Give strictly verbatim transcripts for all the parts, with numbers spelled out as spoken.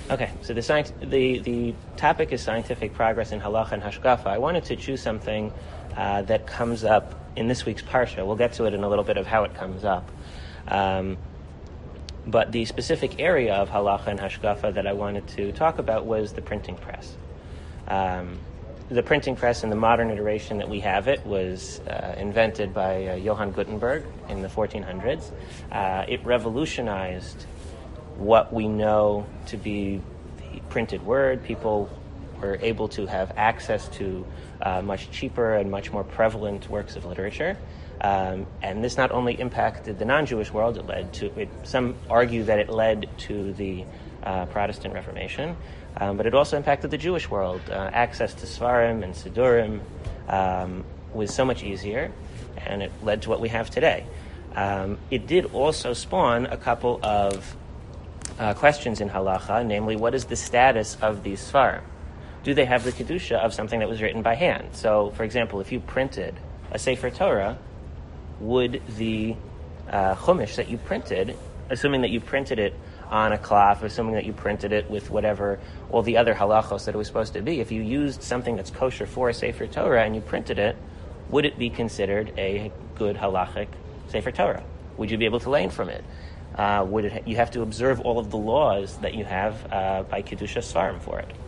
Okay, so the, science, the the topic is scientific progress in halacha and hashkafa. I wanted to choose something uh, that comes up in this week's parsha. We'll get to it in a little bit of how it comes up. Um, but the specific area of halacha and hashkafa that I wanted to talk about was the printing press. Um, the printing press in the modern iteration that we have it was uh, invented by uh, Johann Gutenberg in the fourteen hundreds. Uh, it revolutionized what we know to be the printed word. People were able to have access to uh, much cheaper and much more prevalent works of literature. Um, and this not only impacted the non-Jewish world, it led to, it, some argue that it led to the uh, Protestant Reformation, um, but it also impacted the Jewish world. Uh, access to Svarim and Sidurim um, was so much easier, and it led to what we have today. Um, it did also spawn a couple of Uh, questions in halacha, namely, what is the status of these svarim? Do they have the kedusha of something that was written by hand? So, for example, if you printed a Sefer Torah, would the uh, chumash that you printed, assuming that you printed it on a cloth, assuming that you printed it with whatever, all the other halachos that it was supposed to be, if you used something that's kosher for a Sefer Torah and you printed it, would it be considered a good halachic Sefer Torah? Would you be able to learn from it? Uh, would it ha- you have to observe all of the laws that you have uh, by Kedusha Svarim for it?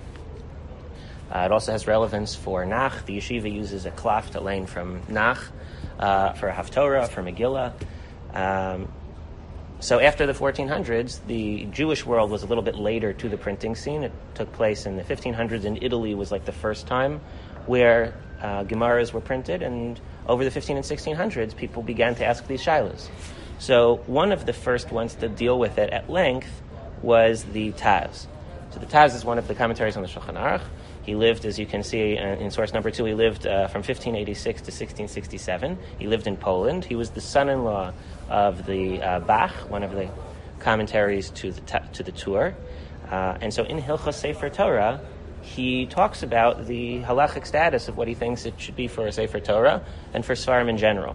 Uh, it also has relevance for Nach. The yeshiva uses a cloth to learn from Nach, uh, for Haftorah, for Megillah. Um, so after the fourteen hundreds, the Jewish world was a little bit later to the printing scene. It took place in the fifteen hundreds, and Italy was like the first time where uh, Gemaras were printed, and over the fifteen and sixteen hundreds, people began to ask these shilas. So one of the first ones to deal with it at length was the Taz. So the Taz is one of the commentaries on the Shulchan Aruch. He lived, as you can see uh, in source number two, he lived uh, from fifteen eighty-six to sixteen sixty-seven. He lived in Poland. He was the son-in-law of the uh, Bach, one of the commentaries to the ta- to the Tur. Uh, and so in Hilchos Sefer Torah, he talks about the halachic status of what he thinks it should be for a Sefer Torah and for Svarim in general.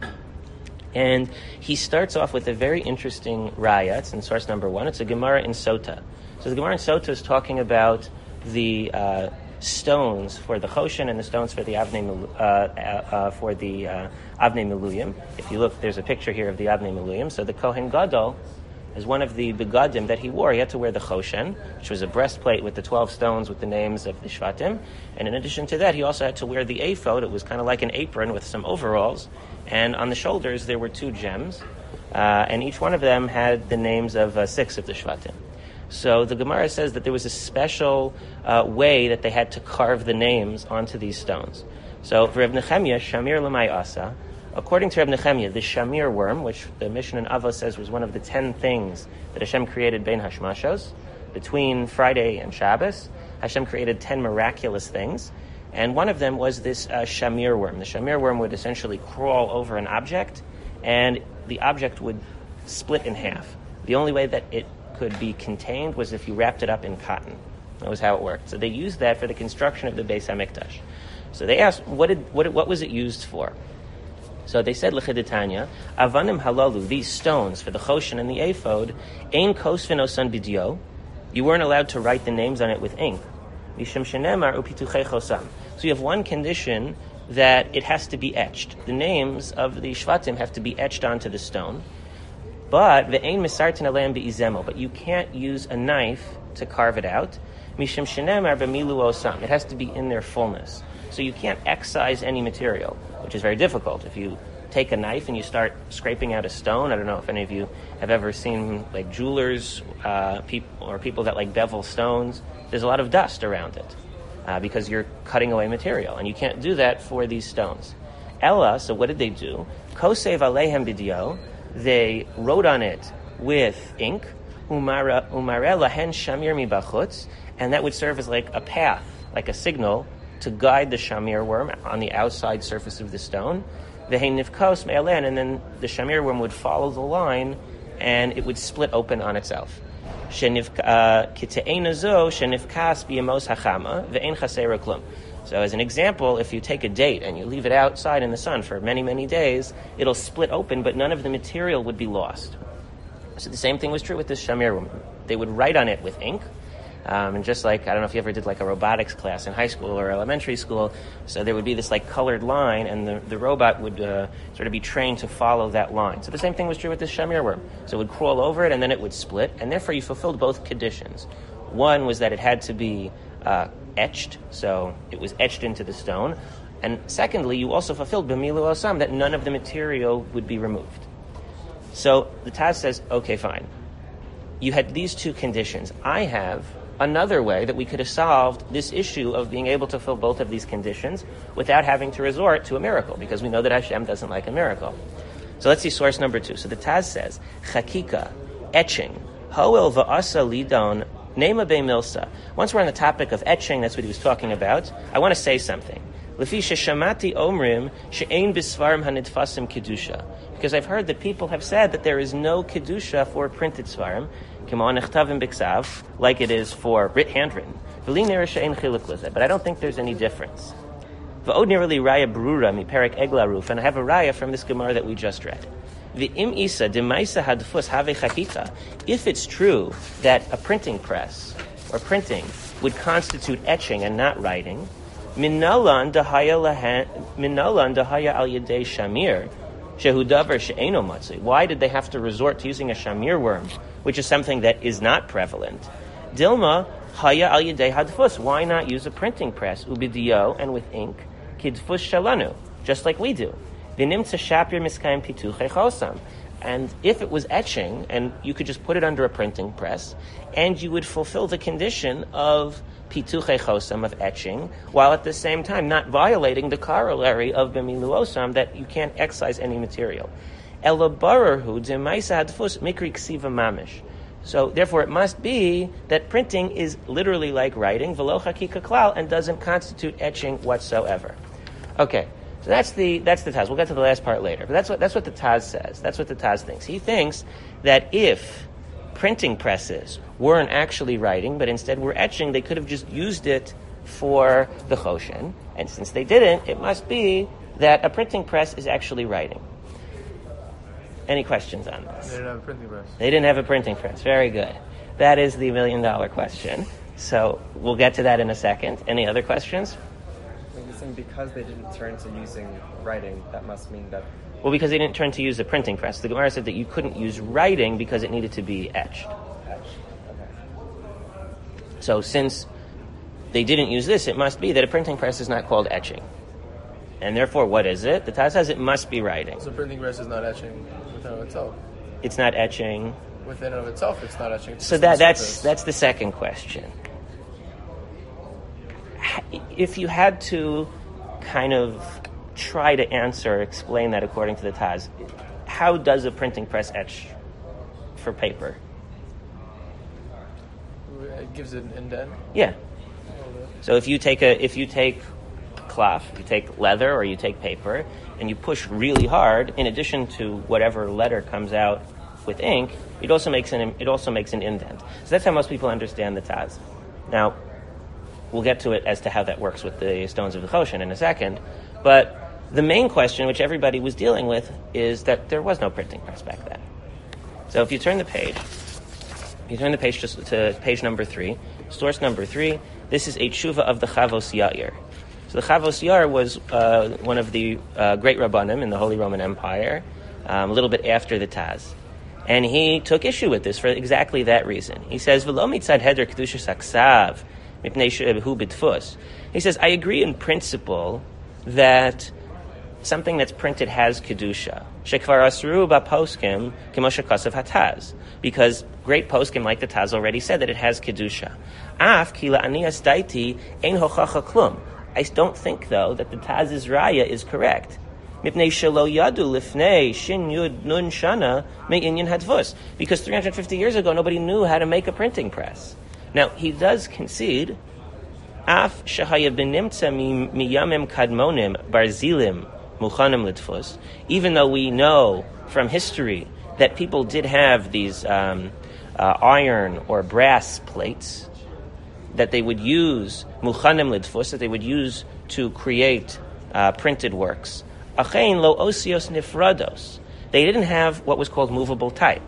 And he starts off with a very interesting raya. It's in source number one. It's a Gemara in Sota. So the Gemara in Sota is talking about the uh, stones for the Choshen and the stones for the Avnei uh, uh, for the uh, Avnei Miluyim. If you look, there's a picture here of the Avnei Miluyim. So the Kohen Gadol, as one of the begadim that he wore, he had to wear the Choshen, which was a breastplate with the twelve stones with the names of the Shvatim. And in addition to that, he also had to wear the ephod. It was kind of like an apron with some overalls. And on the shoulders, there were two gems. Uh, and each one of them had the names of uh, six of the Shvatim. So the Gemara says that there was a special uh, way that they had to carve the names onto these stones. So for Reb Nechemia, Shamir L'mai Asa, according to Reb Nechemia, the Shamir worm, which the Mishnah in Avos says was one of the ten things that Hashem created bein hashmashos, between Friday and Shabbos, Hashem created ten miraculous things, and one of them was this uh, Shamir worm. The Shamir worm would essentially crawl over an object, and the object would split in half. The only way that it could be contained was if you wrapped it up in cotton. That was how it worked. So they used that for the construction of the Beis HaMikdash. So they asked, what did what what was it used for? So they said, L'chiditanya, Avanim halalu, these stones for the Choshen and the ephod, ein kosvin osan bidyo, you weren't allowed to write the names on it with ink. Mishum shenemar upituchei chosam. So you have one condition, that it has to be etched. The names of the Shvatim have to be etched onto the stone. But ve'ein misartin aleim be'izemo, but you can't use a knife to carve it out. Mishum shenemar b'milu osam. It has to be in their fullness. So you can't excise any material, which is very difficult. If you take a knife and you start scraping out a stone, I don't know if any of you have ever seen like jewelers uh, people, or people that like bevel stones, there's a lot of dust around it uh, because you're cutting away material, and you can't do that for these stones. Ella, so what did they do? Kosev alehem bidyo, they wrote on it with ink, umare lahen shamir mibachutz, and that would serve as like a path, like a signal, to guide the shamir worm on the outside surface of the stone. Ve'hein nifkos me'alen, and then the shamir worm would follow the line, and it would split open on itself. So as an example, if you take a date and you leave it outside in the sun for many, many days, it'll split open, but none of the material would be lost. So the same thing was true with this shamir woman. They would write on it with ink, Um, and just like, I don't know if you ever did like a robotics class in high school or elementary school, so there would be this like colored line, and the, the robot would uh, sort of be trained to follow that line. So the same thing was true with this shamir worm. So it would crawl over it, and then it would split, and therefore you fulfilled both conditions. One was that it had to be uh, etched, so it was etched into the stone. And secondly, you also fulfilled b'milu osam, that none of the material would be removed. So the Taz says, okay, fine. You had these two conditions. I have another way that we could have solved this issue of being able to fill both of these conditions without having to resort to a miracle, because we know that Hashem doesn't like a miracle. So let's see source number two. So the Taz says, Chakika, etching, hoel va'asa lidon, nema be milsa. Once we're on the topic of etching, that's what he was talking about, I want to say something. Lefi sheshamati omrim she'ein bisvarim hanidfasim kedusha. Because I've heard that people have said that there is no kedusha for printed svarim, like it is for writ handwritten. But I don't think there's any difference. And I have a raya from this Gemara that we just read. If it's true that a printing press or printing would constitute etching and not writing, minalan dahaya al yedei shamir. Why did they have to resort to using a shamir worm, which is something that is not prevalent? Dilma haya al yedei hadfus. Why not use a printing press, ubidio, and with ink, kidfus shalanu, just like we do? V'nimtza shapir miskayim pituchei chosam. And if it was etching, and you could just put it under a printing press, and you would fulfill the condition of pituchei chosam, of etching, while at the same time not violating the corollary of b'milu osam, that you can't excise any material. Elabararhu demaisa hadfus mikri ksiva mamish. So therefore it must be that printing is literally like writing, v'lo chakika klal, and doesn't constitute etching whatsoever. Okay. So that's the that's the Taz. We'll get to the last part later. But that's what that's what the Taz says. That's what the Taz thinks. He thinks that if printing presses weren't actually writing, but instead were etching, they could have just used it for the choshen. And since they didn't, it must be that a printing press is actually writing. Any questions on this? They didn't have a printing press. They didn't have a printing press. Very good. That is the million dollar question. So we'll get to that in a second. Any other questions? Because they didn't turn to using writing, that must mean that... Well, because they didn't turn to use the printing press. The Gemara said that you couldn't use writing because it needed to be etched. Etched, okay. So since they didn't use this, it must be that a printing press is not called etching. And therefore, what is it? The Taz says it must be writing. So printing press is not etching within of itself? It's not etching. Within of itself, it's not etching. It's so that that's that's the second question. If you had to kind of try to answer, explain that according to the Taz, how does a printing press etch for paper? It gives it an indent. Yeah. So if you take a if you take cloth, you take leather or you take paper, and you push really hard, in addition to whatever letter comes out with ink, it also makes an it also makes an indent. So that's how most people understand the Taz. Now, we'll get to it as to how that works with the stones of the Choshen in a second. But the main question, which everybody was dealing with, is that there was no printing press back then. So if you turn the page, if you turn the page to, to page number three, source number three, this is a tshuva of the Chavos Yair. So the Chavos Yair was uh, one of the uh, great Rabbanim in the Holy Roman Empire, um, a little bit after the Taz. And he took issue with this for exactly that reason. He says, V'lo mitzad heder kedushas haksav, he says, I agree in principle that something that's printed has kedusha. Shekvar asru ba poskim k'moshe kasav hataz, because great poskim like the Taz already said that it has kedusha. Af ki la'anias daiti ein hochacha klum. I don't think though that the Taz's raya is correct. Mipnei shelo yadu lifnei shin yud nun shana me'inyan hadvus, because three hundred fifty years ago nobody knew how to make a printing press. Now, he does concede, Af shahaya benimtza miyamim kadmonim barzilim muchanim litfus, even though we know from history that people did have these um, uh, iron or brass plates that they would use, muchanim litfus, that they would use to create uh, printed works. Achein lo osios nifrados. They didn't have what was called movable type.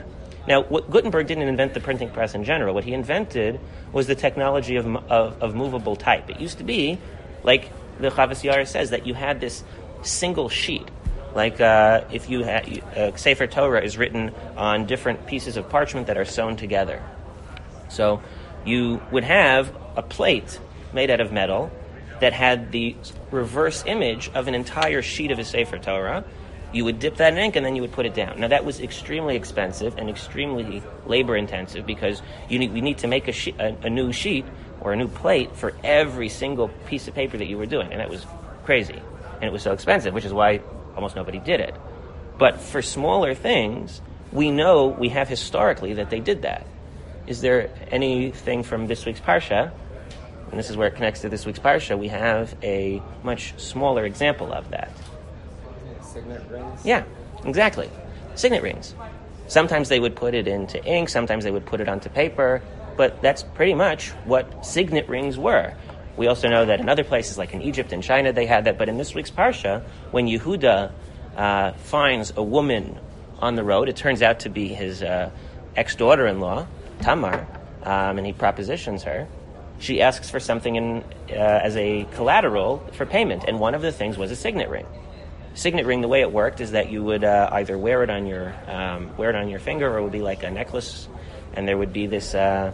Now, what, Gutenberg didn't invent the printing press in general. What he invented was the technology of, of, of movable type. It used to be, like the Chavas Yair says, that you had this single sheet. Like uh, if you had, uh, Sefer Torah is written on different pieces of parchment that are sewn together. So you would have a plate made out of metal that had the reverse image of an entire sheet of a Sefer Torah. You would dip that in ink and then you would put it down. Now that was extremely expensive and extremely labor intensive because you need, you need to make a, she- a, a new sheet or a new plate for every single piece of paper that you were doing. And that was crazy. And it was so expensive, which is why almost nobody did it. But for smaller things, we know, we have historically that they did that. Is there anything from this week's Parsha, and this is where it connects to this week's Parsha, we have a much smaller example of that. Signet rings? Yeah, exactly. Signet rings. Sometimes they would put it into ink, sometimes they would put it onto paper, but that's pretty much what signet rings were. We also know that in other places, like in Egypt and China, they had that. But in this week's Parsha, when Yehuda uh, finds a woman on the road, it turns out to be his uh, ex-daughter-in-law, Tamar, um, and he propositions her. She asks for something in, uh, as a collateral for payment, and one of the things was a signet ring. Signet ring, the way it worked is that you would uh, either wear it on your um, wear it on your finger, or it would be like a necklace, and there would be this uh,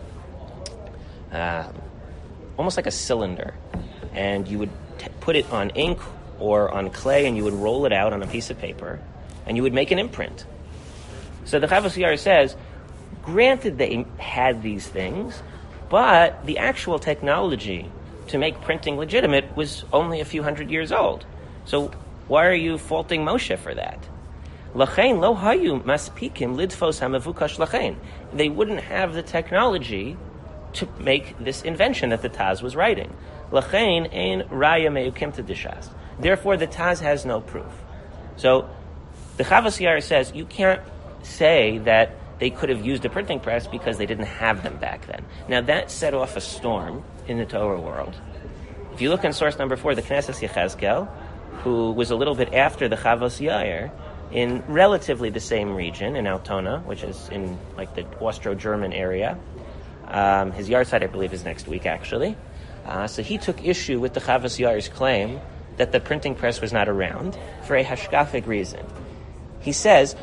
uh, almost like a cylinder, and you would t- put it on ink or on clay, and you would roll it out on a piece of paper, and you would make an imprint. So the Chavos Yair says, granted they had these things, but the actual technology to make printing legitimate was only a few hundred years old. So why are you faulting Moshe for that? Lachein lo hayu maspikim lidfos hamavukash lachein. They wouldn't have the technology to make this invention that the Taz was writing. Lachein ein raya meyukim tedishas. Therefore, the Taz has no proof. So the Chavos Yair says you can't say that they could have used a printing press because they didn't have them back then. Now that set off a storm in the Torah world. If you look in source number four, the Knesset Yechezkel, who was a little bit after the Chavos Yair, in relatively the same region, in Altona, which is in like the Austro-German area. Um, his yard site, I believe, is next week, actually. Uh, so he took issue with the Chavos Yair's claim that the printing press was not around for a hashkafic reason. He says,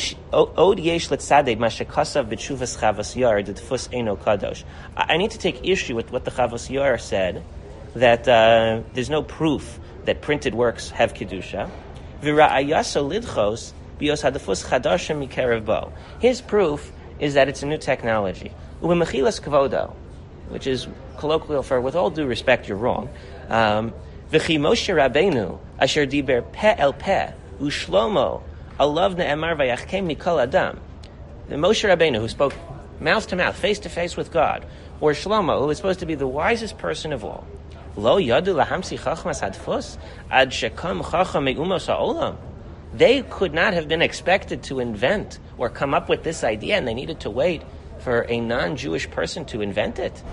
Od yesh letzaded ma shekasav b'tshuvas Chavos Yair d'tfus eino kadosh. I need to take issue with what the Chavos Yair said, that uh, there's no proof that printed works have kedusha. V'ra'ayaso lidchos bios hadafus chadashim mikerev bo. His proof is that it's a new technology. U'mechilas kavodo, which is colloquial for, with all due respect, you're wrong. Um, V'chi Moshe Rabbeinu asher diber peh el peh u'shlomo alav ne'emar v'yachkem mikol adam. The Moshe Rabbeinu, who spoke mouth to mouth, face to face with God, or Shlomo, who was supposed to be the wisest person of all. Lo yadu lahamsi chachmas hadfus ad shekam chacham me'umos ha'olam. They could not have been expected to invent or come up with this idea, and they needed to wait for a non-Jewish person to invent it.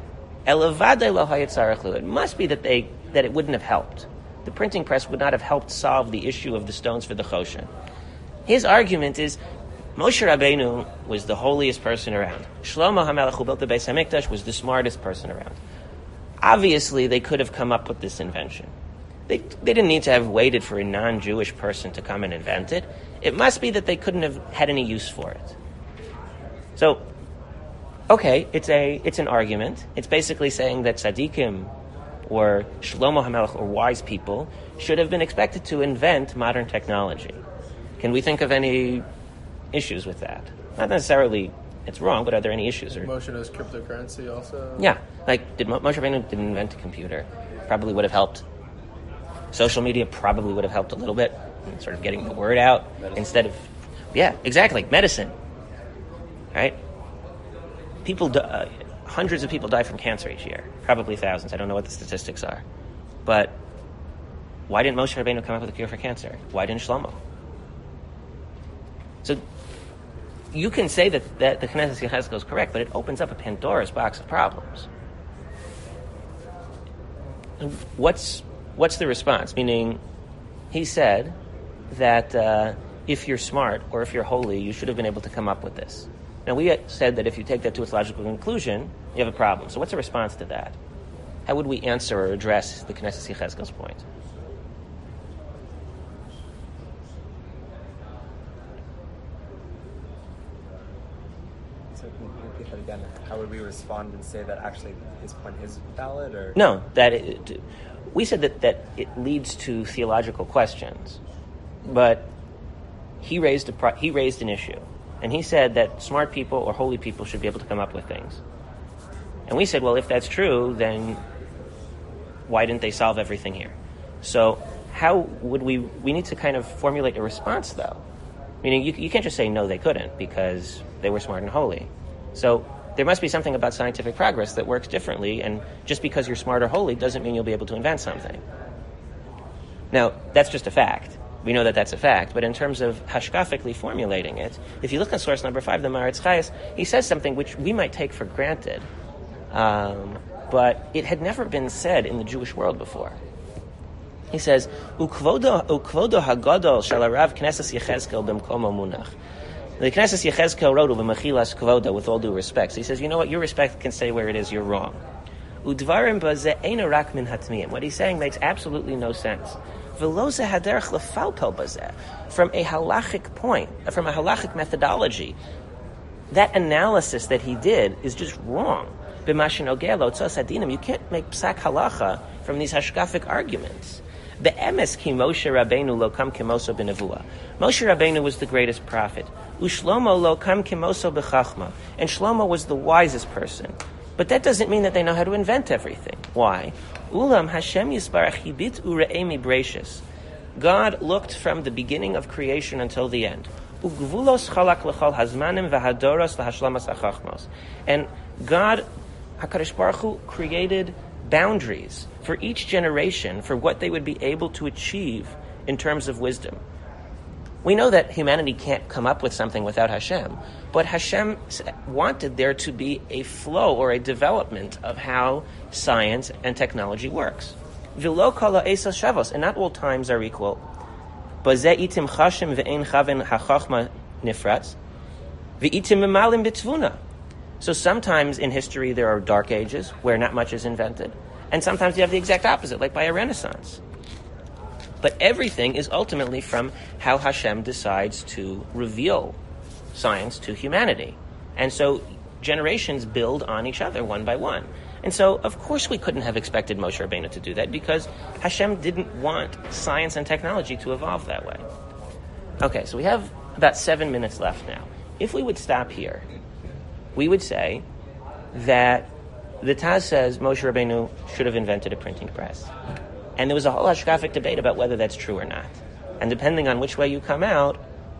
It must be that they that it wouldn't have helped. The printing press would not have helped solve the issue of the stones for the Choshen. His argument is, Moshe Rabbeinu was the holiest person around. Shlomo HaMelech, who built the Beis HaMikdash, was the smartest person around. Obviously, they could have come up with this invention. They, they didn't need to have waited for a non-Jewish person to come and invent it. It must be that they couldn't have had any use for it. So, okay, it's a it's an argument. It's basically saying that tzaddikim or Shlomo HaMelech or wise people should have been expected to invent modern technology. Can we think of any issues with that? Not necessarily it's wrong, but are there any issues? Or Moshe knows cryptocurrency also? Yeah, like did Mo- Moshe Rabbeinu didn't invent a computer. Probably would have helped. Social media probably would have helped a little bit in sort of getting the word out medicine. Instead of, yeah, exactly, medicine. Right? People, do, uh, hundreds of people die from cancer each year. Probably thousands. I don't know what the statistics are. But why didn't Moshe Rabbeinu come up with a cure for cancer? Why didn't Shlomo? So you can say that, that the Knesset Yechezkel is correct, but it opens up a Pandora's box of problems. What's what's the response? Meaning, he said that uh, if you're smart or if you're holy, you should have been able to come up with this. Now, we said that if you take that to its logical conclusion, you have a problem. So what's the response to that? How would we answer or address the Knesset Yechezkel's point? So can you repeat that again? How would we respond and say that actually his point is valid? Or No, that it, we said that, that it leads to theological questions, but he raised a pro- he raised an issue, and he said that smart people or holy people should be able to come up with things. And we said, well, if that's true, then why didn't they solve everything here? So how would we, we need to kind of formulate a response, though. Meaning, you, you can't just say, no, they couldn't, because they were smart and holy. So there must be something about scientific progress that works differently, and just because you're smart or holy doesn't mean you'll be able to invent something. Now, that's just a fact. We know that that's a fact, but in terms of hashkafically formulating it, if you look at source number five, the Maharatz Chayes, he says something which we might take for granted, um, but it had never been said in the Jewish world before. He says, "Ukvodo ukvodo hagadol shel harav Knesset Yechezkel b'mkomo munach." The Knesset Yechezkel wrote b'mechilas kvoda, with all due respect. So he says, you know what, your respect can stay where it is, you're wrong. Udvarim bazeh eino rak min hatmiyim. What he's saying makes absolutely no sense. V'lo ze haderech lefalpel bazeh. From a halachic point, from a halachic methodology, that analysis that he did is just wrong. B'mashin ogeh lo tzos hadinim. You can't make psak halacha from these hashkafic arguments. Be'emes ki Moshe Rabbeinu lo kam kimoso b'nevuah. Moshe Rabbeinu was the greatest prophet. Ushlomo lo kam kimoso b'chachma. And Shlomo was the wisest person. But that doesn't mean that they know how to invent everything. Why? Ulam Hashem yisbarach hibit ure'emi breishis. God looked from the beginning of creation until the end. Ugvulos chalak lechol hazmanim v'hadoros lahashlamas hachachmos. And God, HaKadosh Baruch Hu, created boundaries for each generation for what they would be able to achieve in terms of wisdom. We know that humanity can't come up with something without Hashem, but Hashem wanted there to be a flow or a development of how science and technology works. V'lo kol ha'esas shavos, and not all times are equal. Bazeh itim chashem ve'ein chaven hachachma nifratz, ve'itim memalim b'tvuna. So sometimes in history there are dark ages where not much is invented, and sometimes you have the exact opposite, like by a Renaissance. But everything is ultimately from how Hashem decides to reveal science to humanity. And so generations build on each other one by one. And so, of course, we couldn't have expected Moshe Rabbeinu to do that because Hashem didn't want science and technology to evolve that way. Okay, so we have about seven minutes left now. If we would stop here, we would say that the Taz says Moshe Rabbeinu should have invented a printing press. And there was a whole hashkafic debate about whether that's true or not. And depending on which way you come out,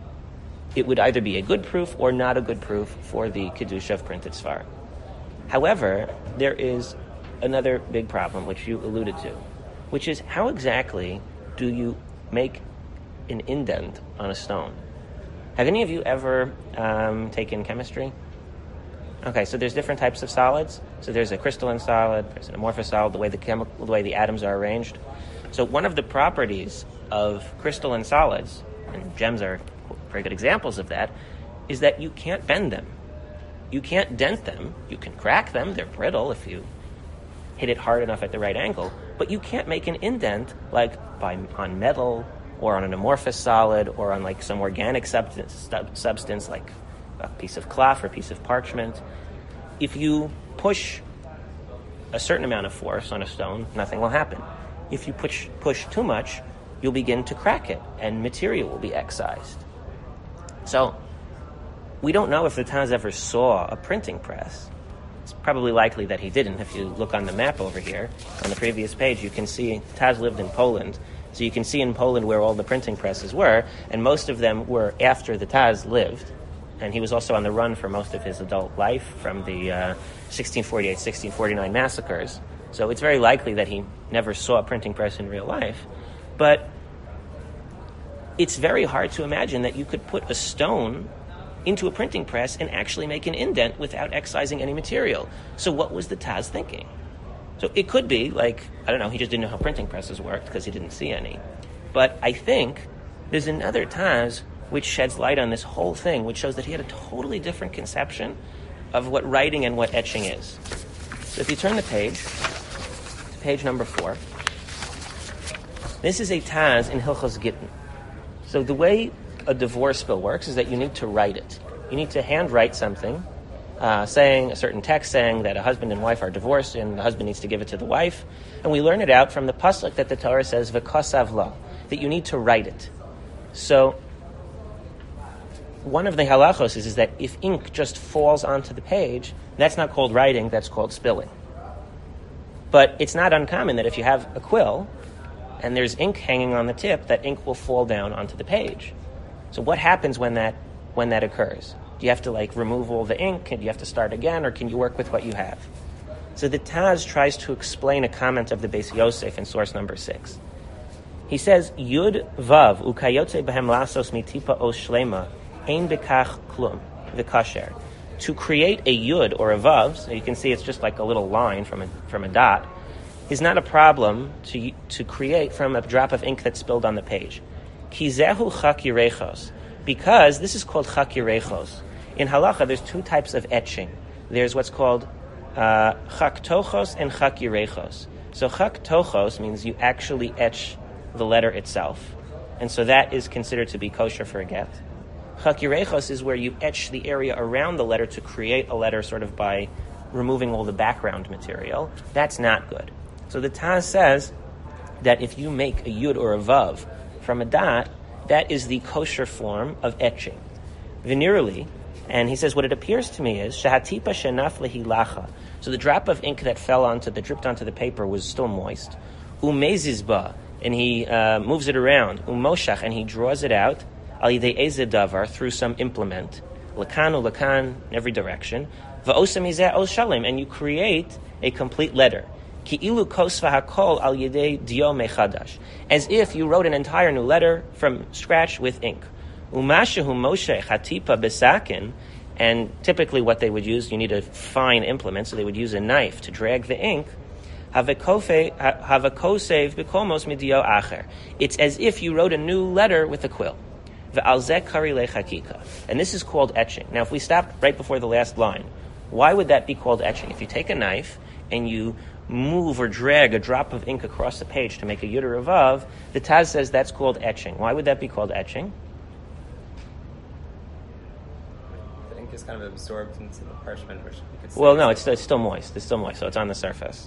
it would either be a good proof or not a good proof for the Kedusha of printed Sfar. However, there is another big problem, which you alluded to, which is how exactly do you make an indent on a stone? Have any of you ever um, taken chemistry? Okay, so there's different types of solids. So there's a crystalline solid, there's an amorphous solid, the way the chemical, the way the atoms are arranged. So one of the properties of crystalline solids, and gems are very good examples of that, is that you can't bend them. You can't dent them. You can crack them. They're brittle if you hit it hard enough at the right angle. But you can't make an indent like by on metal or on an amorphous solid or on like some organic substance, substance like a piece of cloth or a piece of parchment. If you push a certain amount of force on a stone, nothing will happen. If you push push too much, you'll begin to crack it, and material will be excised. So, we don't know if the Taz ever saw a printing press. It's probably likely that he didn't. If you look on the map over here, on the previous page, you can see Taz lived in Poland. So you can see in Poland where all the printing presses were, and most of them were after the Taz lived. And he was also on the run for most of his adult life from the uh, sixteen forty-eight sixteen forty-nine massacres. So it's very likely that he never saw a printing press in real life. But it's very hard to imagine that you could put a stone into a printing press and actually make an indent without excising any material. So what was the Taz thinking? So it could be, like, I don't know, he just didn't know how printing presses worked because he didn't see any. But I think there's another Taz which sheds light on this whole thing, which shows that he had a totally different conception of what writing and what etching is. So if you turn the page, to page number four, this is a Taz in Hilchos Gittin. So the way a divorce bill works is that you need to write it. You need to handwrite something, uh, saying a certain text saying that a husband and wife are divorced and the husband needs to give it to the wife. And we learn it out from the pasuk that the Torah says, v'kosav la, that you need to write it. So one of the halachos is, is that if ink just falls onto the page, that's not called writing, that's called spilling. But it's not uncommon that if you have a quill and there's ink hanging on the tip, that ink will fall down onto the page. So what happens when that when that occurs? Do you have to like remove all the ink? Do you have to start again, or can you work with what you have? So the Taz tries to explain a comment of the Beis Yosef in source number six. He says, Yud Vav ukayotze behem lasos mitipa os shlema ein bekach klum v'kasher. To create a Yud or a Vav, so you can see it's just like a little line from a from a dot, is not a problem to to create from a drop of ink that's spilled on the page. Kizehu chak yirechos, because this is called chak yirechos. In halacha, there's two types of etching. There's what's called uh, chak tochos and chak yirechos. So chak tochos means you actually etch the letter itself, and so that is considered to be kosher for a get. Chak yirechos is where you etch the area around the letter to create a letter sort of by removing all the background material. That's not good. So the Taz says that if you make a yud or a vav from a dot, that is the kosher form of etching. Venerally, and he says what it appears to me is shahatipa shenaf lehilacha. So the drop of ink that fell onto the dripped onto the paper was still moist. Umezizba, and he uh, moves it around. Umoshach, and he draws it out. Al yidei eze davar, through some implement. Lakan u lakan, in every direction. Va'osa mizeh os shalim, and you create a complete letter. Ki'ilu kosva hakol al yedei dio mechadash, as if you wrote an entire new letter from scratch with ink. Umashahu Moshe chatipa besakin, and typically what they would use, you need a fine implement, so they would use a knife to drag the ink. Havakosev bekomos midio acher. It's as if you wrote a new letter with a quill. Ve'alzeh kari lechakika, and this is called etching. Now, if we stop right before the last line, why would that be called etching? If you take a knife and you move or drag a drop of ink across the page to make a yud or a vav, the Taz says that's called etching. Why would that be called etching? The ink is kind of absorbed into the parchment, which you could say. Well, no, it's, it's still moist. It's still moist, so it's on the surface.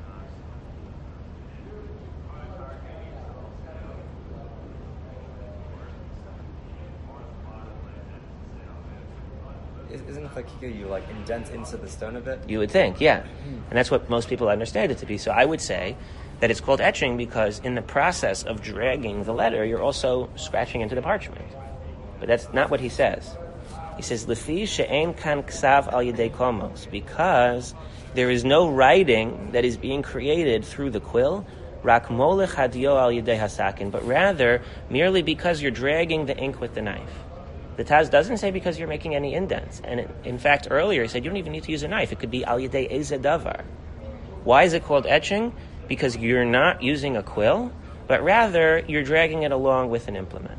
Isn't it like you like indent into the stone a bit? You would think, yeah. And that's what most people understand it to be. So I would say that it's called etching because in the process of dragging the letter, you're also scratching into the parchment. But that's not what he says. He says, Lefi she'en kan ksav al yedei komos, because there is no writing that is being created through the quill, rak molech hadio al yedei hasakin, but rather merely because you're dragging the ink with the knife. The Taz doesn't say because you're making any indents. And in, in fact, earlier he said you don't even need to use a knife. It could be al yedei eze davar. Why is it called etching? Because you're not using a quill, but rather you're dragging it along with an implement.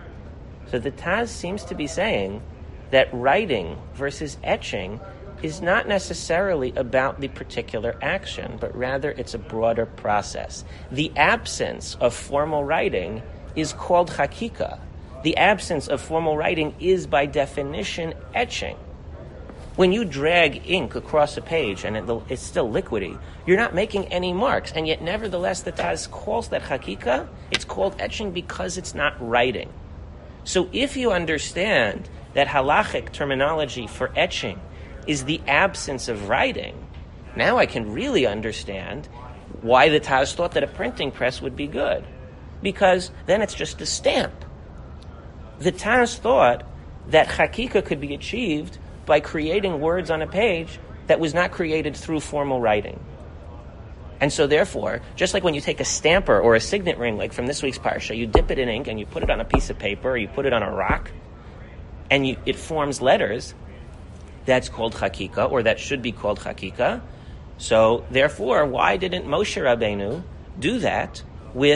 So the Taz seems to be saying that writing versus etching is not necessarily about the particular action, but rather it's a broader process. The absence of formal writing is called chakika. The absence of formal writing is, by definition, etching. When you drag ink across a page and it, it's still liquidy, you're not making any marks, and yet nevertheless the Taz calls that chakika. It's called etching because it's not writing. So if you understand that halachic terminology for etching is the absence of writing, now I can really understand why the Taz thought that a printing press would be good. Because then it's just a stamp. The Taz thought that chakika could be achieved by creating words on a page that was not created through formal writing. And so therefore, just like when you take a stamper or a signet ring, like from this week's parsha, you dip it in ink and you put it on a piece of paper, or you put it on a rock, and you, it forms letters, that's called chakika, or that should be called chakika. So therefore, why didn't Moshe Rabbeinu do that with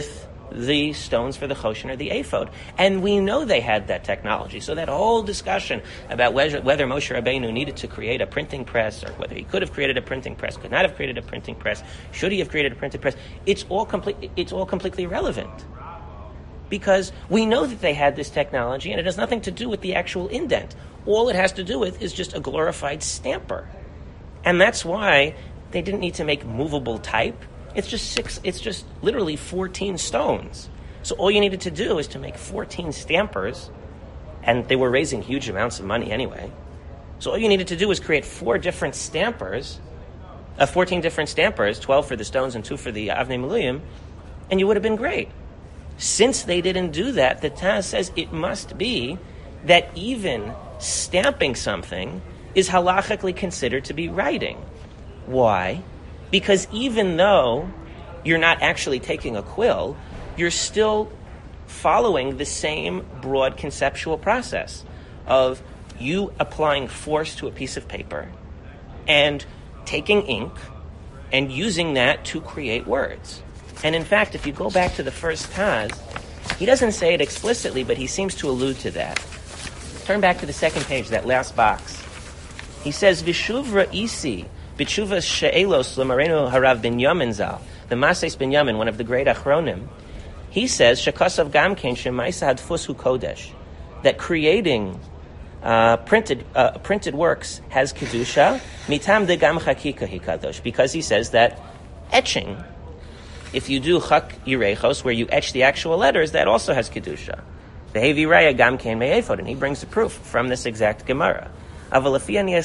the stones for the Choshen or the ephod. And we know they had that technology. So that whole discussion about whether, whether Moshe Rabbeinu needed to create a printing press, or whether he could have created a printing press, could not have created a printing press, should he have created a printing press, it's all complete, it's all completely irrelevant. Because we know that they had this technology, and it has nothing to do with the actual indent. All it has to do with is just a glorified stamper. And that's why they didn't need to make movable type. It's just six, it's just literally fourteen stones. So all you needed to do is to make fourteen stampers, and they were raising huge amounts of money anyway. So all you needed to do was create four different stampers, uh, fourteen different stampers, twelve for the stones and two for the Avnei Miluyim, and you would have been great. Since they didn't do that, the Taz says it must be that even stamping something is halachically considered to be writing. Why? Because even though you're not actually taking a quill, you're still following the same broad conceptual process of you applying force to a piece of paper and taking ink and using that to create words. And in fact, if you go back to the first Taz, he doesn't say it explicitly, but he seems to allude to that. Turn back to the second page, that last box. He says, Vishuvra isi, B'tshuvas she'elos l'marenu harav Binyamin zal, the Mases Binyamin, one of the great Achronim, he says, Shekasav gamkein shemaisa hadfus hu kodesh, that creating uh, printed uh, printed works has kedusha, mitam de gam chakika hi kadosh, because he says that etching, if you do chak yirechos, where you etch the actual letters, that also has kedusha. Vehevi raya gamkein me'efod, and he brings the proof from this exact Gemara. You don't need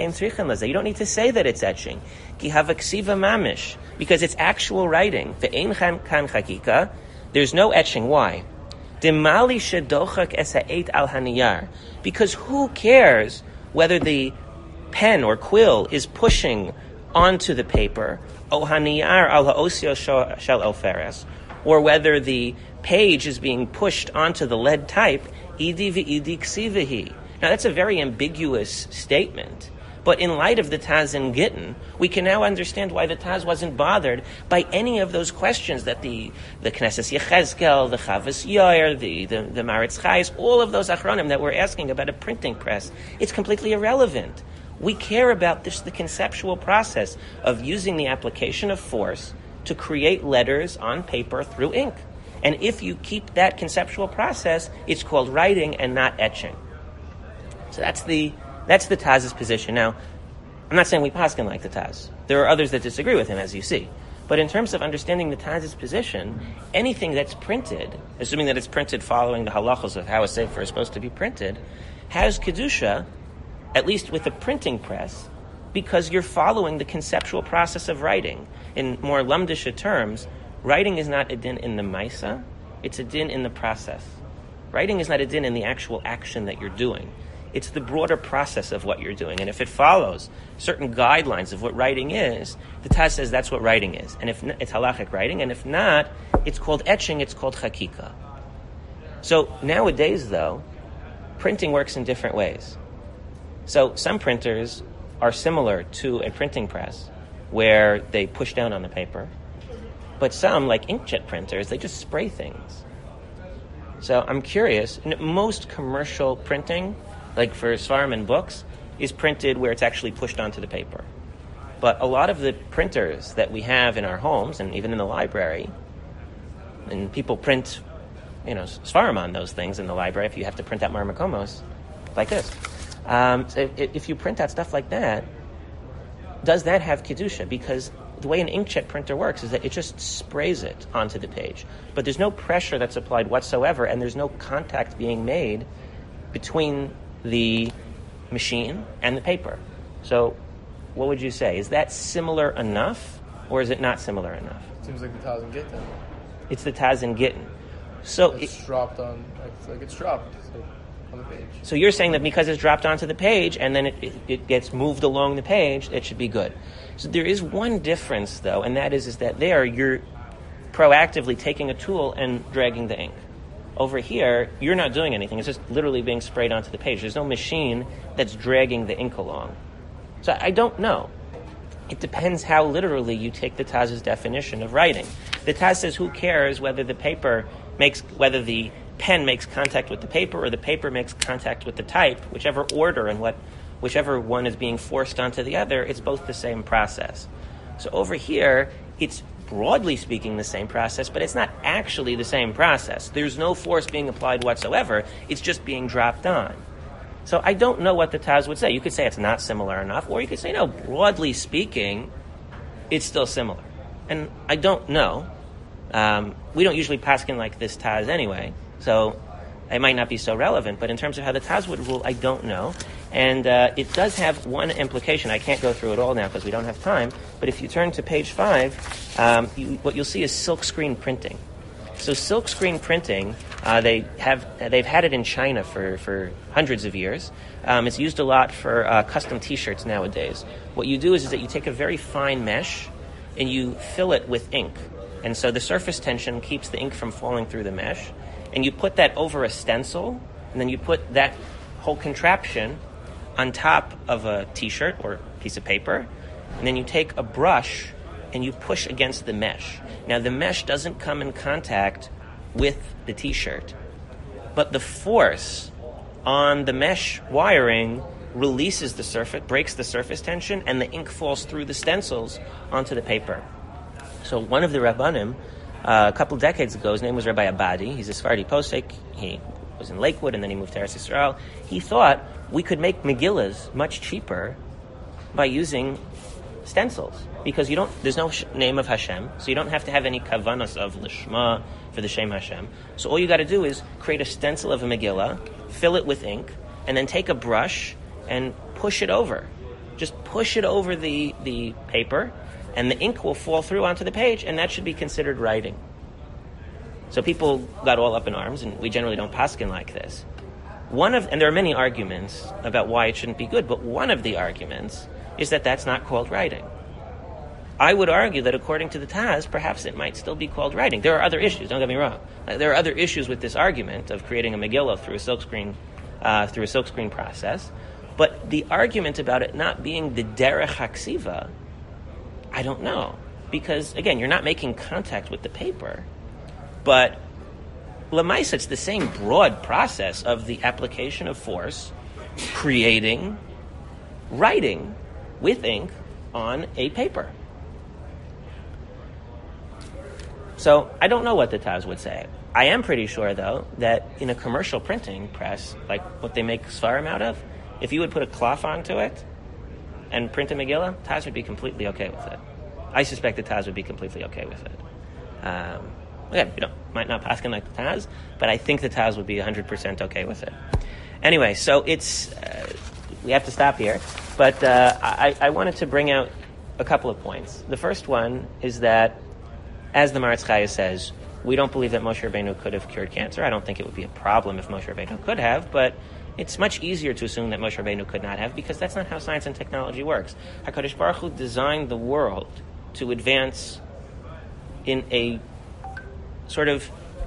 to say that it's etching. Because it's actual writing. There's no etching. Why? Because who cares whether the pen or quill is pushing onto the paper, or whether the page is being pushed onto the lead type, Now, that's a very ambiguous statement. But in light of the Taz in Gittin, we can now understand why the Taz wasn't bothered by any of those questions that the, the Knesset Yechezkel, the Chavas Yair, the, the, the Maritz Chayes, all of those Achronim that we're asking about a printing press, it's completely irrelevant. We care about this, the conceptual process of using the application of force to create letters on paper through ink. And if you keep that conceptual process, it's called writing and not etching. So that's the that's the Taz's position. Now, I'm not saying we paskin like the Taz. There are others that disagree with him, as you see. But in terms of understanding the Taz's position, anything that's printed, assuming that it's printed following the halachos of how a sefer is supposed to be printed, has kedusha, at least with a printing press, because you're following the conceptual process of writing. In more lumdisha terms, writing is not a din in the maisa, it's a din in the process. Writing is not a din in the actual action that you're doing. It's the broader process of what you're doing. And if it follows certain guidelines of what writing is, the Taz says that's what writing is. And if n- it's halachic writing, and if not, it's called etching, it's called chakika. So nowadays, though, printing works in different ways. So some printers are similar to a printing press, where they push down on the paper. But some, like inkjet printers, they just spray things. So I'm curious, most commercial printing, like for Svarim and books, is printed where it's actually pushed onto the paper. But a lot of the printers that we have in our homes, and even in the library, and people print, you know, Svarim on those things in the library, if you have to print out Marmakomos, like this. Um, so if, if you print out stuff like that, does that have Kedusha? Because the way an inkjet printer works is that it just sprays it onto the page. But there's no pressure that's applied whatsoever, and there's no contact being made between the machine and the paper. So what would you say? Is that similar enough, or is it not similar enough? Seems like the Taz and Gittin. It's the Taz and Gittin. So it's it, dropped on, like, it's like it's dropped so, on the page. So you're saying that because it's dropped onto the page and then it, it, it gets moved along the page, it should be good. So there is one difference, though, and that is, is that there you're proactively taking a tool and dragging the ink. Over here, you're not doing anything. It's just literally being sprayed onto the page. There's no machine that's dragging the ink along. So I don't know. It depends how literally you take the Taz's definition of writing. The Taz says, who cares whether the paper makes, whether the pen makes contact with the paper or the paper makes contact with the type, whichever order and what, whichever one is being forced onto the other, it's both the same process. So over here, it's broadly speaking the same process, but it's not actually the same process. There's no force being applied whatsoever. It's just being dropped on. So I don't know what the Taz would say. You could say it's not similar enough, or you could say, no, broadly speaking, it's still similar. And I don't know. Um, we don't usually paskin like this Taz anyway, so it might not be so relevant, but in terms of how the Taz would rule, I don't know. And uh, it does have one implication. I can't go through it all now because we don't have time, but if you turn to page five, um, you, what you'll see is silkscreen printing. So silkscreen printing, uh, they have, they've had it in China for, for hundreds of years. Um, it's used a lot for uh, custom T-shirts nowadays. What you do is, is that you take a very fine mesh and you fill it with ink. And so the surface tension keeps the ink from falling through the mesh. And you put that over a stencil, and then you put that whole contraption on top of a T-shirt or piece of paper, and then you take a brush and you push against the mesh. Now, the mesh doesn't come in contact with the T-shirt, but the force on the mesh wiring releases the surface, breaks the surface tension, and the ink falls through the stencils onto the paper. So one of the Rabbanim, uh, a couple decades ago, his name was Rabbi Abadi. He's a Sephardi posek. He was in Lakewood, and then he moved to Eretz Yisrael. He thought we could make Megillas much cheaper by using stencils, because you don't. There's no sh- name of Hashem, so you don't have to have any kavanas of lishma for the Shem Hashem. So all you got to do is create a stencil of a Megillah, fill it with ink, and then take a brush and push it over. Just push it over the, the paper, and the ink will fall through onto the page, and that should be considered writing. So people got all up in arms, and we generally don't paskin like this. One of, and there are many arguments about why it shouldn't be good, but one of the arguments is that that's not called writing. I would argue that according to the Taz, perhaps it might still be called writing. There are other issues, don't get me wrong. There are other issues with this argument of creating a Megillah through a silkscreen, uh, through a silkscreen process, but the argument about it not being the derech haksiva, I don't know. Because, again, you're not making contact with the paper, but Lamaisa, it's the same broad process of the application of force, creating, writing with ink on a paper. So I don't know what the Taz would say. I am pretty sure, though, that in a commercial printing press, like what they make Svarim out of, if you would put a cloth onto it and print a Megillah, Taz would be completely okay with it. I suspect the Taz would be completely okay with it. Um, again, you know, might not paskin like the Taz, but I think the Taz would be one hundred percent okay with it. Anyway, so it's, uh, we have to stop here, but uh, I, I wanted to bring out a couple of points. The first one is that, as the Maretz Chaya says, we don't believe that Moshe Rabbeinu could have cured cancer. I don't think it would be a problem if Moshe Rabbeinu could have, but it's much easier to assume that Moshe Rabbeinu could not have, because that's not how science and technology works. HaKadosh Baruch Hu designed the world to advance in a sort of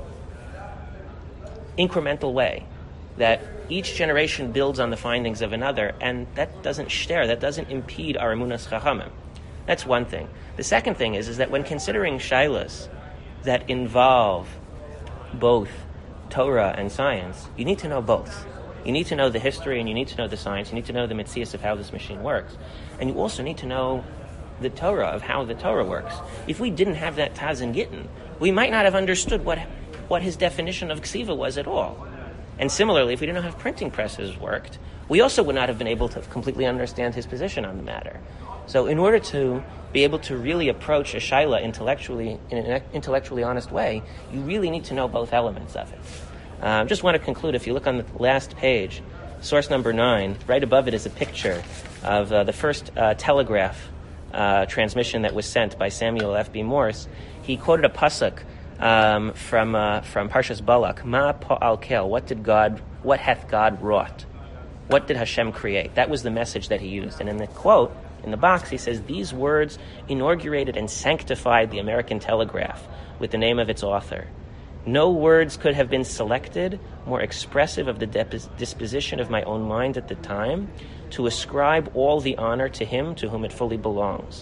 incremental way, that each generation builds on the findings of another, and that doesn't shter, that doesn't impede our emunas chachamim. That's one thing. The second thing is, is that when considering shailas that involve both Torah and science, you need to know both. You need to know the history, and you need to know the science. You need to know the mitzias of how this machine works. And you also need to know the Torah, of how the Torah works. If we didn't have that Taz and Gittin, we might not have understood what what his definition of ksiva was at all. And similarly, if we didn't know how printing presses worked, we also would not have been able to completely understand his position on the matter. So in order to be able to really approach a shaila intellectually, in an intellectually honest way, you really need to know both elements of it. I uh, just want to conclude, if you look on the last page, source number nine, right above it is a picture of uh, the first uh, telegraph uh, transmission that was sent by Samuel F B Morse. He quoted a pasuk um, from uh, from Parshas Balak, Ma pa'al kel, what did God, what hath God wrought? What did Hashem create? That was the message that he used. And in the quote, in the box, he says, these words inaugurated and sanctified the American telegraph with the name of its author. No words could have been selected more expressive of the depis- disposition of my own mind at the time, to ascribe all the honor to him to whom it fully belongs.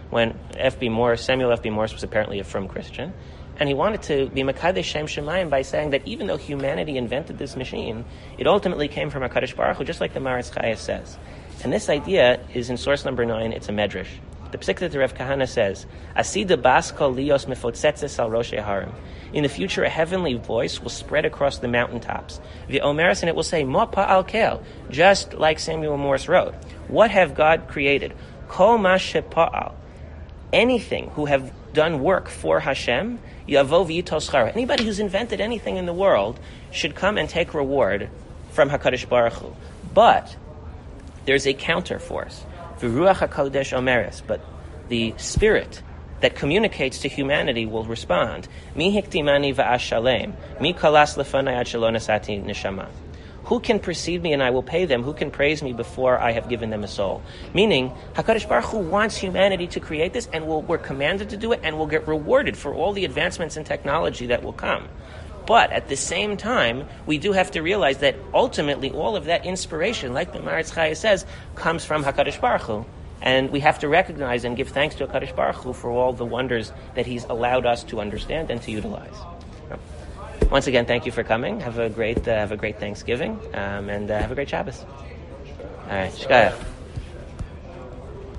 when F B Morse, Samuel F B Morse was apparently a frum Christian, and he wanted to be Mekadesh Shem Shemayim by saying that even though humanity invented this machine, it ultimately came from HaKadosh Baruch Hu, just like the Maharatz Chaya says. And this idea is in source number nine, it's a medrash. The Psikta Rav Kahana says, Asida baskol lios mefotzetzes al roshei harim. In the future, a heavenly voice will spread across the mountaintops. V'omeres, and it will say, Mopa al kel, just like Samuel Morse wrote. What have God created? Kol ma shepa'al. Anything who have done work for Hashem, yavo v'yitos chara. Anybody who's invented anything in the world should come and take reward from HaKadosh Baruch Hu. But there's a counter force. V'ruach HaKodesh omeres. But the spirit that communicates to humanity will respond. Mi hiktimani va'ashalem. Mi kalas lefanai ad shelo nasati neshama. Who can precede me and I will pay them? Who can praise me before I have given them a soul? Meaning, HaKadosh Baruch Hu wants humanity to create this, and we'll, we're commanded to do it, and we'll get rewarded for all the advancements in technology that will come. But at the same time, we do have to realize that ultimately all of that inspiration, like the Maharatz Chaya says, comes from HaKadosh Baruch Hu. And we have to recognize and give thanks to HaKadosh Baruch Hu for all the wonders that He's allowed us to understand and to utilize. Once again, thank you for coming. Have a great, uh, have a great Thanksgiving, um, and uh, have a great Shabbos. All right, Shkaya.